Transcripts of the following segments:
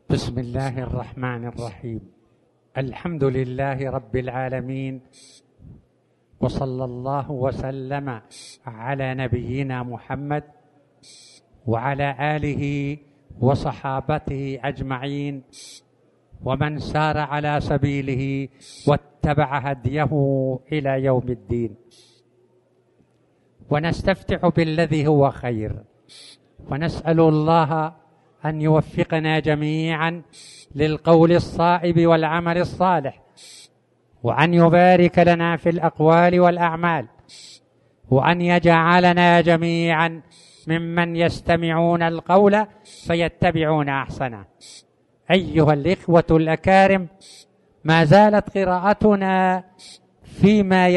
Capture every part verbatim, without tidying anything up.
بسم الله الرحمن الرحيم. الحمد لله رب العالمين، وصلى الله وسلم على نبينا محمد وعلى آله وصحابته أجمعين، ومن سار على سبيله واتبع هديه إلى يوم الدين. ونستفتح بالذي هو خير، ونسأل الله أن يوفقنا جميعا للقول الصائب والعمل الصالح، وأن يبارك لنا في الأقوال والأعمال، وأن يجعلنا جميعا ممن يستمعون القول فيتبعون أحسنه. أيها الإخوة الأكارم، ما زالت قراءتنا فيما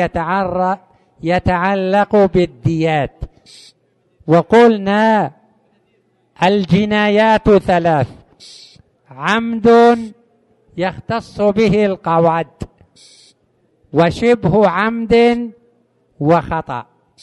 يتعلق بالديات، وقلنا الجنايات ثلاث: عمد يختص به القود، وشبه عمد، وخطأ.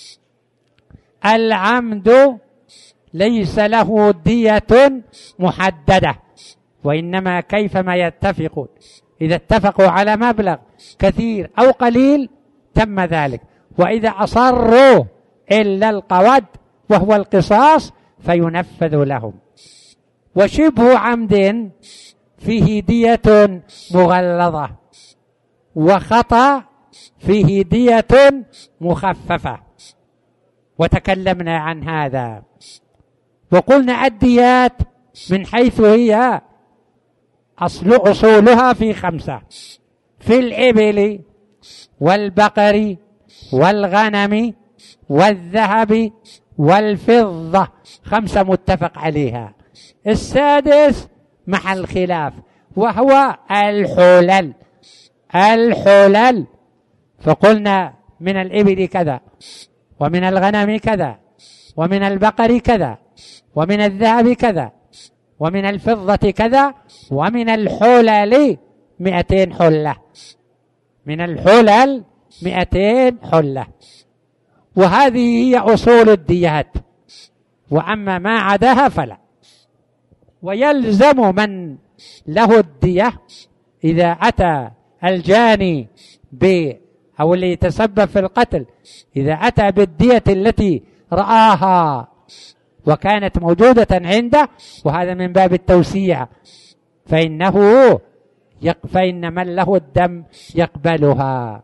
العمد ليس له دية محددة، وإنما كيفما يتفقون، إذا اتفقوا على مبلغ كثير أو قليل تم ذلك، وإذا أصروا إلا القود وهو القصاص فينفذ لهم. وشبه عمد فيه دية مغلظة، وخطأ فيه دية مخففة، وتكلمنا عن هذا. وقلنا الديات من حيث هي أصل أصولها في خمسة: في الإبل والبقر والغنم والذهب والفضة، خمسة متفق عليها. السادس محل خلاف، وهو الحلل. الحلل فقلنا من الإبل كذا، ومن الغنم كذا، ومن البقر كذا، ومن الذهب كذا، ومن الفضة كذا، ومن الحلل مئتين حلة. من الحلل مئتين حلة، وهذه هي أصول الديات. وأما ما عداها فلا. ويلزم من له الدية إذا أتى الجاني ب أو اللي يتسبب في القتل، إذا أتى بالدية التي رآها وكانت موجودة عنده، وهذا من باب التوسيع، فإنه يق فإن من له الدم يقبلها.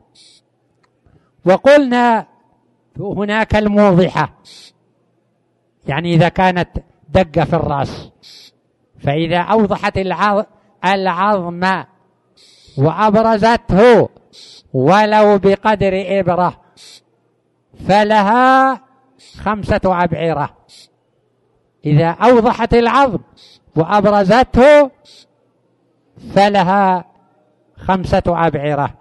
وقلنا هناك الموضحة، يعني إذا كانت دقة في الرأس، فإذا أوضحت العظم وأبرزته ولو بقدر إبرة فلها خمسة أبعرة. إذا أوضحت العظم وأبرزته فلها خمسة أبعرة.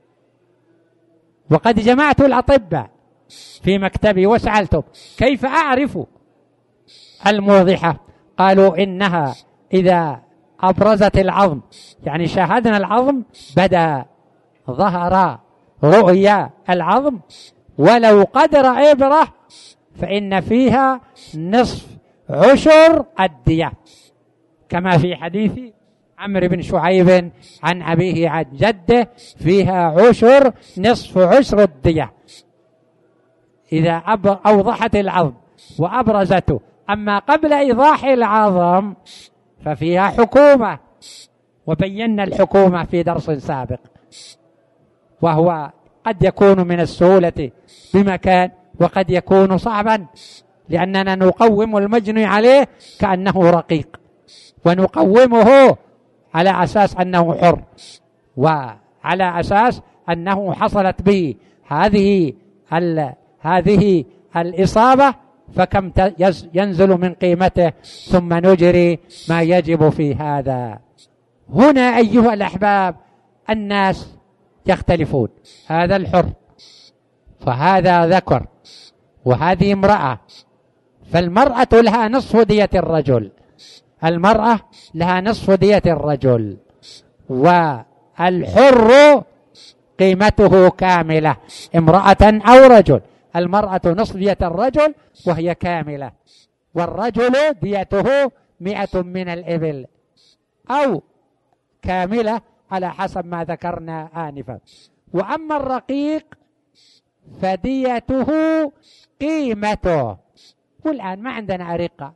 وقد جمعت الأطباء في مكتبي وسألتهم كيف أعرف الموضحة، قالوا إنها إذا أبرزت العظم، يعني شاهدنا العظم بدا ظهر رؤيا العظم ولو قدر إبرة، فإن فيها نصف عشر الدية، كما في حديث عمرو بن شعيب عن أبيه عن جده: فيها عشر نصف عشر الدية إذا أوضحت العظم وأبرزته. أما قبل إيضاح العظم ففيها حكومة، وبينا الحكومة في درس سابق، وهو قد يكون من السهولة بمكان، وقد يكون صعبا، لأننا نقوم المجني عليه كأنه رقيق، ونقومه على أساس أنه حر، وعلى أساس أنه حصلت به هذه هذه الإصابة، فكم ينزل من قيمته، ثم نجري ما يجب في هذا. هنا أيها الأحباب الناس يختلفون، هذا الحر، فهذا ذكر، وهذه امرأة، فالمرأة لها نصف دية الرجل، المرأة لها نصف دية الرجل، والحر قيمته كاملة، امرأة أو رجل. المرأة نصف دية الرجل وهي كاملة، والرجل ديته مئة من الإبل، أو كاملة على حسب ما ذكرنا آنفا. وأما الرقيق فديته قيمته، والآن ما عندنا أرقة،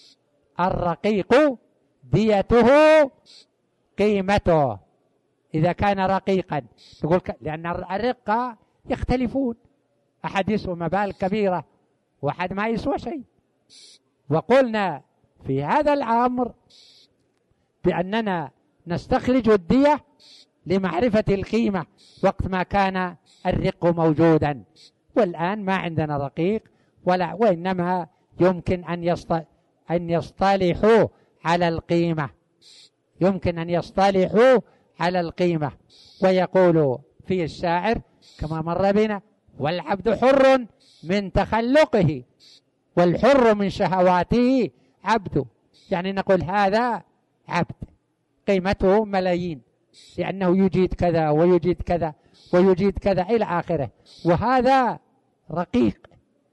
الرقيق ديته قيمته إذا كان رقيقا. يقول ك... لأن الرقة يختلفون، أحد يسوى مبالغ كبيرة وأحد ما يسوى شيء. وقلنا في هذا الأمر بأننا نستخرج الدية لمعرفة القيمة وقت ما كان الرق موجودا، والآن ما عندنا رقيق ولا، وإنما يمكن أن يصط... أن يصطلحوا على القيمة، يمكن أن يصطلحوا على القيمة. ويقول في الشاعر كما مر بنا: والعبد حر من تخلقه والحر من شهواته عبد. يعني نقول هذا عبد قيمته ملايين لأنه يجيد كذا ويجيد كذا ويجيد كذا إلى آخره، وهذا رقيق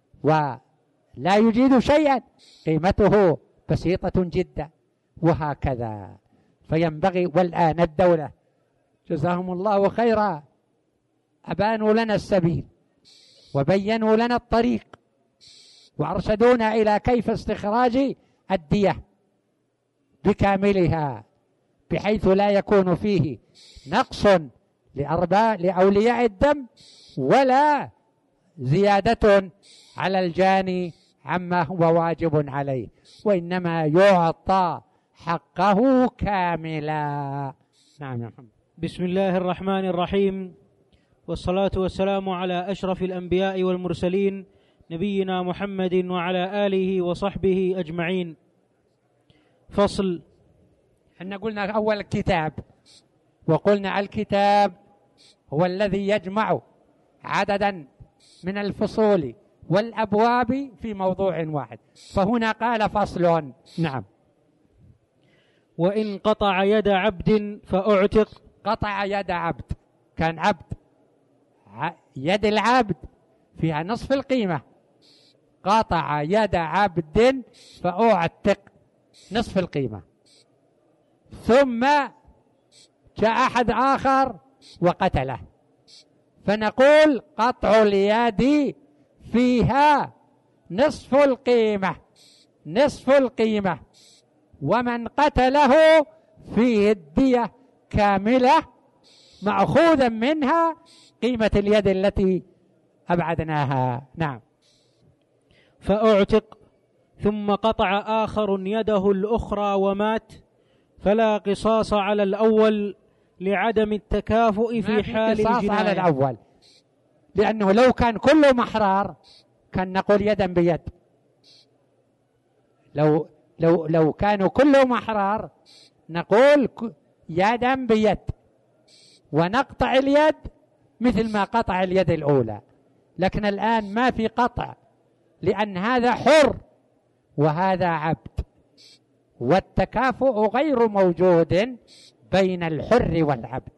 ولا يجيد شيئا قيمته بسيطة جدا، وهكذا. فينبغي، والآن الدولة جزاهم الله خيرا أبانوا لنا السبيل وبينوا لنا الطريق وأرشدونا إلى كيف استخراج الدية بكاملها بحيث لا يكون فيه نقص لأرباء لأولياء الدم ولا زيادة على الجاني عما هو واجب عليه، وإنما يعطى حقه كاملا. نعم يا محمد. بسم الله الرحمن الرحيم، والصلاة والسلام على أشرف الأنبياء والمرسلين نبينا محمد وعلى آله وصحبه أجمعين. فصل. احنا قلنا أول الكتاب، وقلنا الكتاب هو الذي يجمع عددا من الفصول والأبواب في موضوع واحد، فهنا قال فصل. نعم. وإن قطع يد عبد فأعتق. قطع يد عبد، كان عبد، يد العبد فيها نصف القيمة، قطع يد عبد فأعتق نصف القيمة. ثم جاء أحد آخر وقتله، فنقول قطع اليد فيها نصف القيمة، نصف القيمة. ومن قتله فيه الدية كاملة مأخوذا منها قيمة اليد التي أبعدناها. نعم. فأعتق ثم قطع آخر يده الأخرى ومات فلا قصاص على الأول لعدم التكافؤ في حال الجناية. قصاص على الأول، لأنه لو كان كله محرار كان نقول يدا بيد. لو لو لو كانوا كله محرار نقول يدا بيد ونقطع اليد مثل ما قطع اليد الأولى. لكن الآن ما في قطع، لأن هذا حر وهذا عبد، والتكافؤ غير موجود بين الحر والعبد.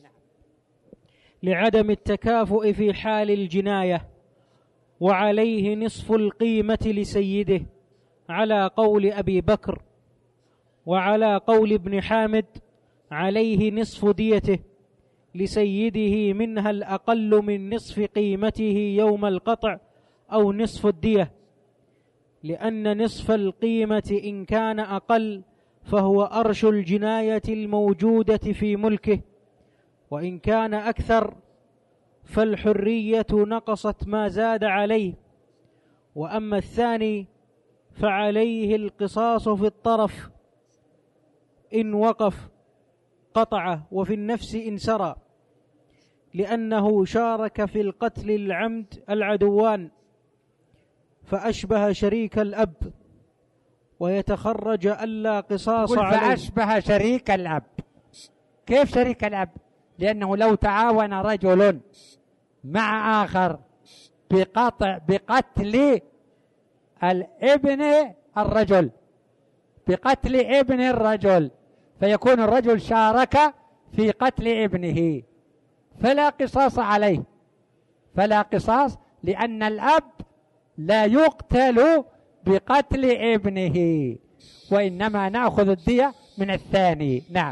لعدم التكافؤ في حال الجناية، وعليه نصف القيمة لسيده على قول أبي بكر، وعلى قول ابن حامد عليه نصف ديته لسيده منها الأقل من نصف قيمته يوم القطع أو نصف الدية، لأن نصف القيمة إن كان أقل فهو أرش الجناية الموجودة في ملكه، وإن كان أكثر فالحرية نقصت ما زاد عليه. وأما الثاني فعليه القصاص في الطرف إن وقف قطعه وفي النفس إن سرى، لأنه شارك في القتل العمد العدوان فأشبه شريك الأب، ويتخرج ألا قصاص عليه. فأشبه شريك الأب. كيف شريك الأب؟ لأنه لو تعاون رجل مع آخر بقطع بقتل الابن الرجل بقتل ابن الرجل فيكون الرجل شارك في قتل ابنه، فلا قصاص عليه، فلا قصاص، لأن الأب لا يقتل بقتل ابنه، وإنما نأخذ الدية من الثاني. نعم.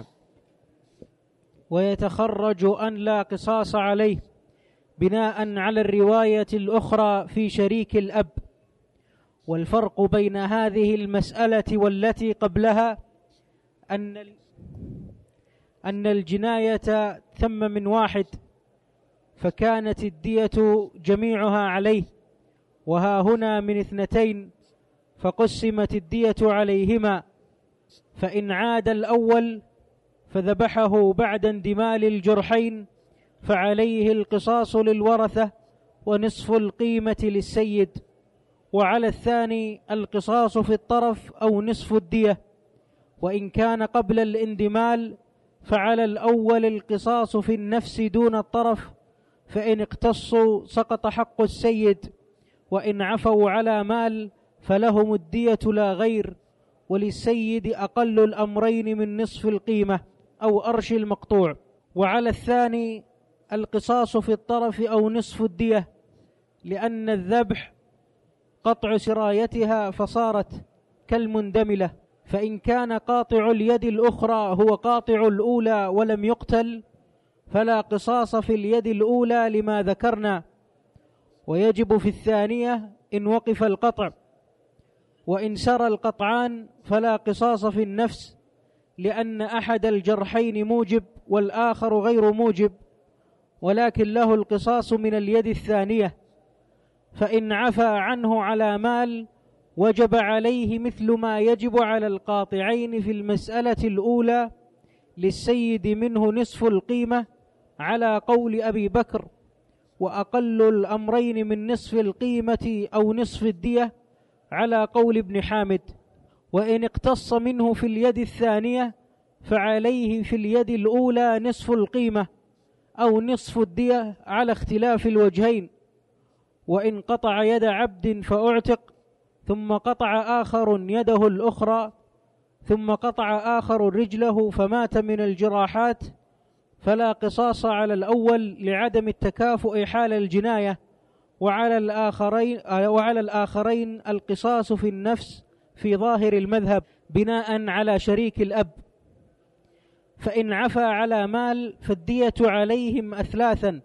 ويتخرج أن لا قصاص عليه بناء على الرواية الأخرى في شريك الأب. والفرق بين هذه المسألة والتي قبلها أن أن الجناية ثم من واحد فكانت الدية جميعها عليه، وها هنا من اثنتين فقسمت الدية عليهما، فإن عاد الأول فذبحه بعد اندمال الجرحين فعليه القصاص للورثة ونصف القيمة للسيد، وعلى الثاني القصاص في الطرف أو نصف الدية، وإن كان قبل الاندمال فعلى الأول القصاص في النفس دون الطرف، فإن اقتصوا سقط حق السيد، وإن عفوا على مال فلهم الدية لا غير، وللسيد أقل الأمرين من نصف القيمة أو أرش المقطوع، وعلى الثاني القصاص في الطرف أو نصف الدية، لأن الذبح قطع سرايتها فصارت كالمندملة. فإن كان قاطع اليد الأخرى هو قاطع الأولى ولم يقتل فلا قصاص في اليد الأولى لما ذكرنا، ويجب في الثانية إن وقف القطع، وإن سرى القطعان فلا قصاص في النفس، لأن أحد الجرحين موجب والآخر غير موجب، ولكن له القصاص من اليد الثانية. فإن عفى عنه على مال وجب عليه مثل ما يجب على القاطعين في المسألة الأولى، للسيد منه نصف القيمة على قول أبي بكر، وأقل الأمرين من نصف القيمة أو نصف الدية على قول ابن حامد. وإن اقتص منه في اليد الثانية فعليه في اليد الأولى نصف القيمة أو نصف الدية على اختلاف الوجهين. وإن قطع يد عبد فأعتق ثم قطع آخر يده الأخرى ثم قطع آخر رجله فمات من الجراحات فلا قصاص على الأول لعدم التكافؤ حال الجناية، وعلى الآخرين, وعلى الآخرين القصاص في النفس في ظاهر المذهب بناء على شريك الأب. فإن عفى على مال فالدية عليهم أثلاثا،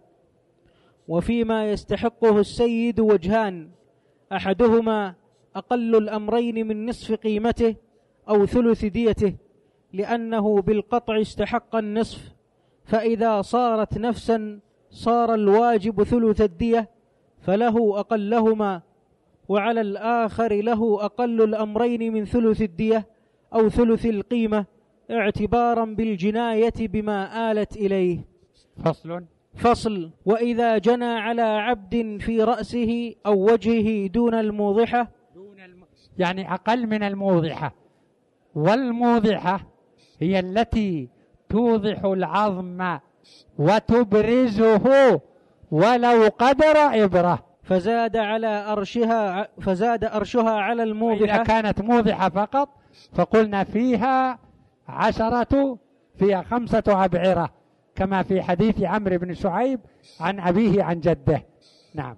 وفيما يستحقه السيد وجهان، أحدهما أقل الأمرين من نصف قيمته أو ثلث ديته، لأنه بالقطع استحق النصف، فإذا صارت نفسا صار الواجب ثلث الدية فله أقلهما، وعلى الآخر له أقل الأمرين من ثلث الدية أو ثلث القيمة، اعتبارا بالجناية بما آلت إليه. فصل فصل وإذا جنى على عبد في رأسه أو وجهه دون الموضحة، دون الم... يعني أقل من الموضحة، والموضحة هي التي توضح العظم وتبرزه ولو قدر إبرة، فزاد على أرشها فزاد أرشها على الموضحة. إذا كانت موضحة فقط فقلنا فيها عشرة فيها خمسة أبعرة، كما في حديث عمرو بن شعيب عن أبيه عن جده. نعم.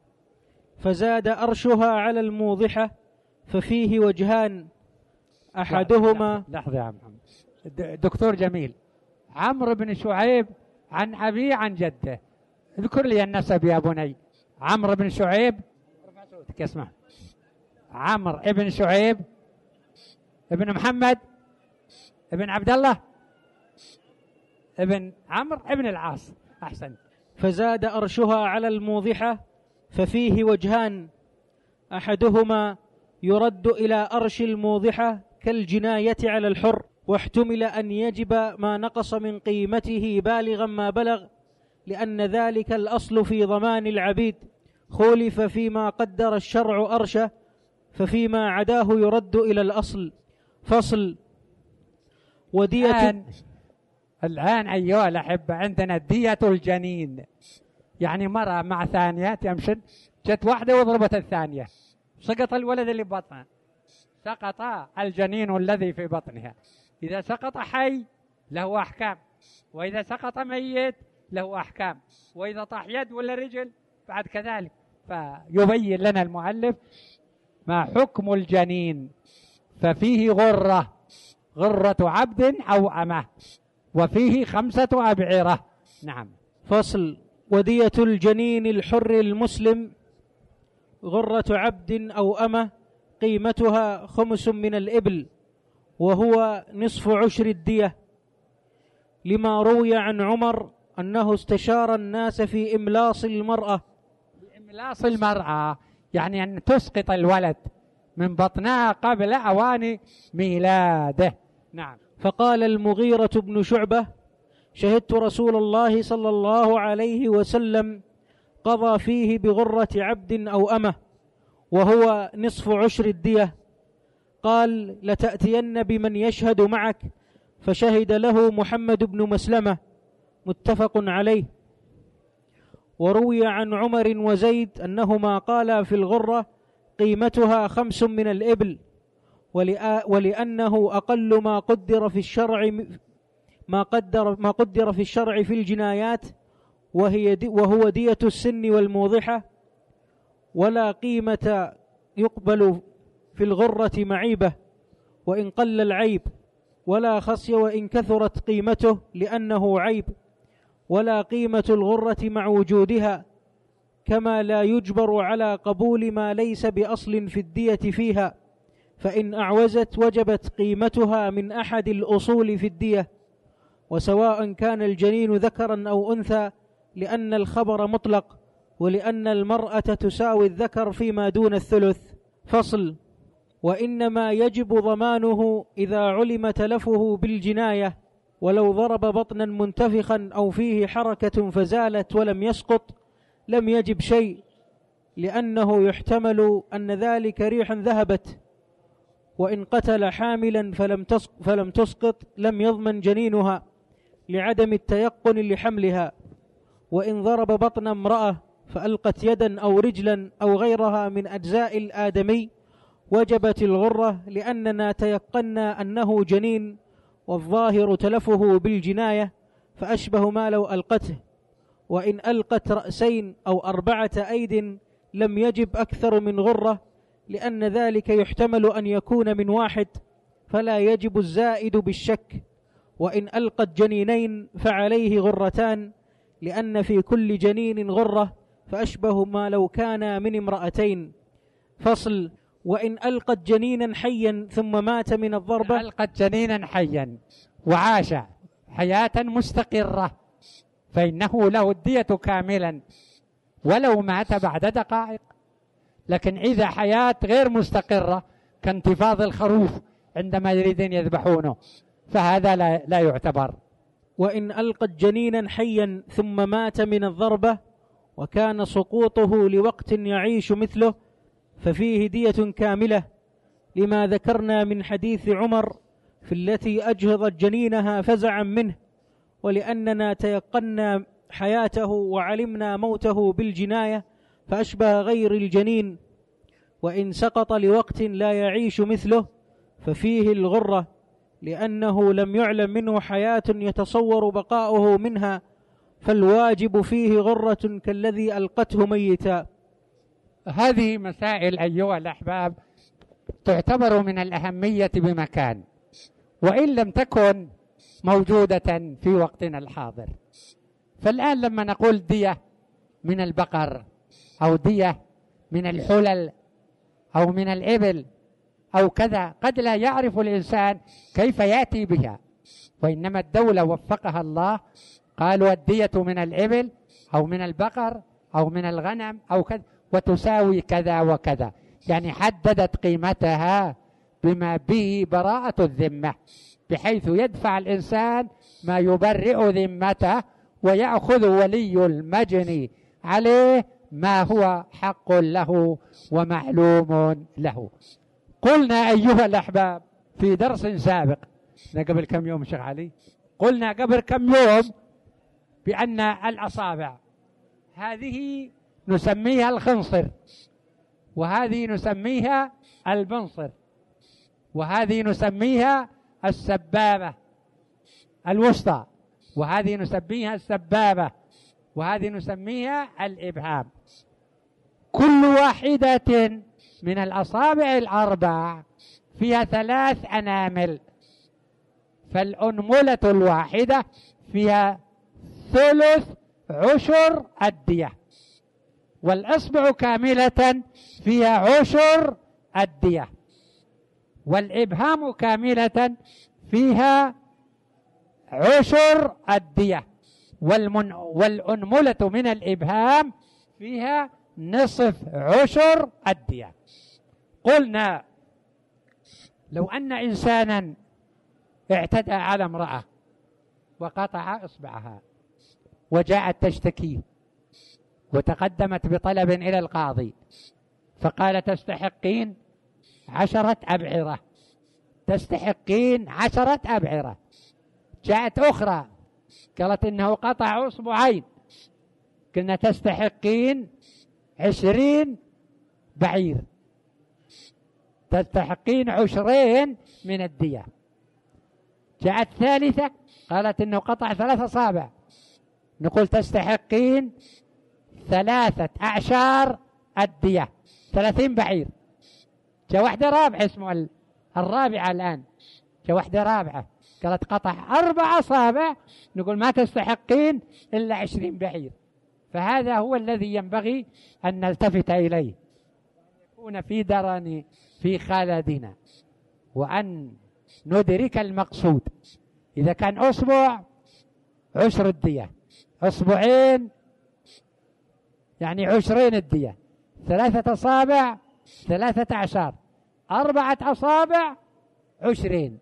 فزاد أرشها على الموضحة ففيه وجهان، أحدهما لحظة يا محمد دكتور جميل، عمرو بن شعيب عن أبيه عن جده، اذكر لي النسب يا بني. عمرو بن شعيب، اسمع، عمرو ابن شعيب ابن محمد ابن عبد الله ابن عمرو ابن العاص. أحسن. فزاد أرشها على الموضحة ففيه وجهان، أحدهما يرد إلى أرش الموضحة كالجناية على الحر، واحتمل أن يجب ما نقص من قيمته بالغا ما بلغ، لأن ذلك الأصل في ضمان العبيد، خولف فيما قدر الشرع أرشه، ففيما عداه يرد إلى الأصل. فصل ودية الآن, الآن أيها الأحبة عندنا دية الجنين، يعني مرة مع ثانية تمشن، جت واحدة وضربت الثانية، سقط الولد اللي ببطنها، سقط الجنين الذي في بطنها. إذا سقط حي له أحكام، وإذا سقط ميت له أحكام، وإذا طاح يد ولا رجل بعد كذلك. فيبين لنا المؤلف ما حكم الجنين. ففيه غرة، غرة عبد أو أمة، وفيه خمسة أبعرة. نعم. فصل. ودية الجنين الحر المسلم غرة عبد أو أمة قيمتها خمس من الإبل، وهو نصف عشر الدية، لما روي عن عمر أنه استشار الناس في إملاص المرأة. إملاص المرأة يعني أن تسقط الولد من بطنها قبل أوان ميلاده. نعم. فقال المغيرة بن شعبة: شهدت رسول الله صلى الله عليه وسلم قضى فيه بغرة عبد أو أمة، وهو نصف عشر الدية. قال: لتأتين بمن يشهد معك، فشهد له محمد بن مسلمة، متفق عليه. وروي عن عمر وزيد أنهما قالا في الغرة قيمتها خمس من الإبل، ولأنه أقل ما قدر في الشرع ما قدر ما قدر في الشرع في الجنايات، وهي دي وهو دية السن والموضحة. ولا قيمة يقبل في الغرة معيبة وإن قل العيب، ولا خصي وإن كثرت قيمته لأنه عيب، ولا قيمة الغرة مع وجودها، كما لا يجبر على قبول ما ليس بأصل في الدية فيها، فإن أعوزت وجبت قيمتها من أحد الأصول في الدية، وسواء كان الجنين ذكرا أو أنثى، لأن الخبر مطلق، ولأن المرأة تساوي الذكر فيما دون الثلث. فصل. وإنما يجب ضمانه إذا علم تلفه بالجناية، ولو ضرب بطنا منتفخا أو فيه حركة فزالت ولم يسقط لم يجب شيء، لأنه يحتمل أن ذلك ريح ذهبت. وإن قتل حاملا فلم فلم تسقط لم يضمن جنينها لعدم التيقن لحملها. وإن ضرب بطن امرأة فألقت يدا أو رجلا أو غيرها من أجزاء الآدمي وجبت الغرة، لأننا تيقنا أنه جنين، والظاهر تلفه بالجناية، فأشبه ما لو ألقته. وإن ألقت رأسين أو أربعة أيد لم يجب أكثر من غرة، لأن ذلك يحتمل أن يكون من واحد، فلا يجب الزائد بالشك. وإن ألقت جنينين فعليه غرتان، لأن في كل جنين غرة، فأشبه ما لو كان من امرأتين. فصل. وإن ألقت جنينا حيا ثم مات من الضربة. ألقت جنينا حيا وعاش حياة مستقرة فإنه له الدية كاملا ولو مات بعد دقائق. لكن إذا حياة غير مستقرة كانتفاض الخروف عندما يريدون يذبحونه فهذا لا, لا يعتبر. وإن ألقت جنينا حيا ثم مات من الضربة وكان سقوطه لوقت يعيش مثله ففيه دية كاملة، لما ذكرنا من حديث عمر في التي أجهضت جنينها فزعا منه، ولأننا تيقنا حياته وعلمنا موته بالجناية فأشبه غير الجنين. وإن سقط لوقت لا يعيش مثله ففيه الغرة، لأنه لم يعلم منه حياة يتصور بقاؤه منها، فالواجب فيه غرة كالذي ألقته ميتا. هذه مسائل أيها الأحباب تعتبر من الأهمية بمكان، وإن لم تكن موجودة في وقتنا الحاضر. فالآن لما نقول دية من البقر أو دية من الحلل أو من الإبل أو كذا، قد لا يعرف الإنسان كيف يأتي بها، وإنما الدولة وفقها الله قالوا الدية من الإبل أو من البقر أو من الغنم أو كذا وتساوي كذا وكذا، يعني حددت قيمتها بما به براءة الذمة، بحيث يدفع الإنسان ما يبرئ ذمته ويأخذ ولي المجني عليه ما هو حق له ومعلوم له. قلنا أيها الأحباب في درس سابق قبل كم يوم شيخ علي، قلنا قبل كم يوم بأن الأصابع هذه نسميها الخنصر، وهذه نسميها البنصر، وهذه نسميها السبابة الوسطى، وهذه نسميها السبابة، وهذه نسميها الإبهام. كل واحدة من الأصابع الأربع فيها ثلاث أنامل، فالأنملة الواحدة فيها ثلث عشر الدية، والإصبع كاملة فيها عشر الدية، والإبهام كاملة فيها عشر الدية، والمن والأنملة من الإبهام فيها نصف عشر الدية. قلنا لو أن إنسانا اعتدى على امرأة وقطع إصبعها وجاءت تشتكي وتقدمت بطلب إلى القاضي فقال تستحقين عشرة أبعرة، تستحقين عشرة أبعرة. جاءت أخرى قالت إنه قطع أصبعين، قلنا تستحقين عشرين بعير، تستحقين عشرين من الدية. جاءت ثالثة قالت إنه قطع ثلاث أصابع، نقول تستحقين ثلاثة أعشار الدية، ثلاثين بعير. جاء واحدة رابعة اسمه الرابعة الآن، جاء واحدة رابعة قالت قطع أربع أصابع، نقول ما تستحقين إلا عشرين بعير. فهذا هو الذي ينبغي أن نلتفت إليه، يكون في درن في خالدنا، وأن ندرك المقصود. إذا كان أصبع عشر الدية، أصبعين يعني عشرين الدية، ثلاثة أصابع ثلاثة عشر، أربعة أصابع عشرين،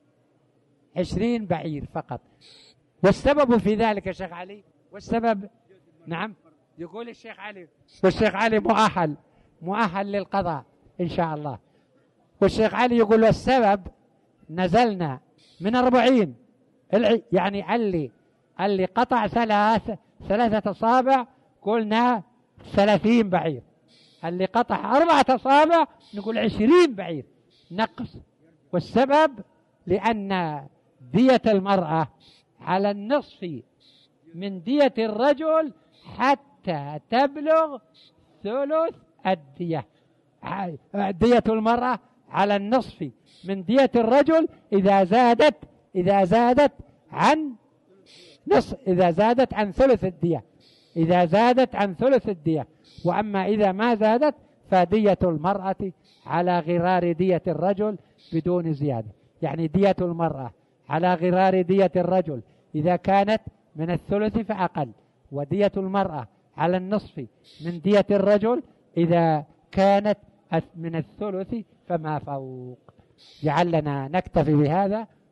عشرين بعير فقط. والسبب في ذلك يا شيخ علي، والسبب نعم يقول الشيخ علي، والشيخ علي مؤهل مؤهل للقضاء إن شاء الله. والشيخ علي يقول والسبب نزلنا من أربعين، يعني اللي اللي قطع ثلاث ثلاثة أصابع قلنا ثلاثين بعير، اللي قطع أربعة أصابع نقول عشرين بعير نقص. والسبب لأن دية المرأة على النصف من دية الرجل حتى تبلغ ثلث الدية. دية المرأة على النصف من دية الرجل إذا زادت إذا زادت عن نصف، إذا زادت عن ثلث الدية، إذا زادت عن ثلث الدية. وأما إذا ما زادت فدية المرأة على غرار دية الرجل بدون زيادة. يعني دية المرأة على غرار دية الرجل إذا كانت من الثلث فأقل، ودية المرأة على النصف من دية الرجل إذا كانت من الثلث فما فوق. جعلنا نكتفي بهذا.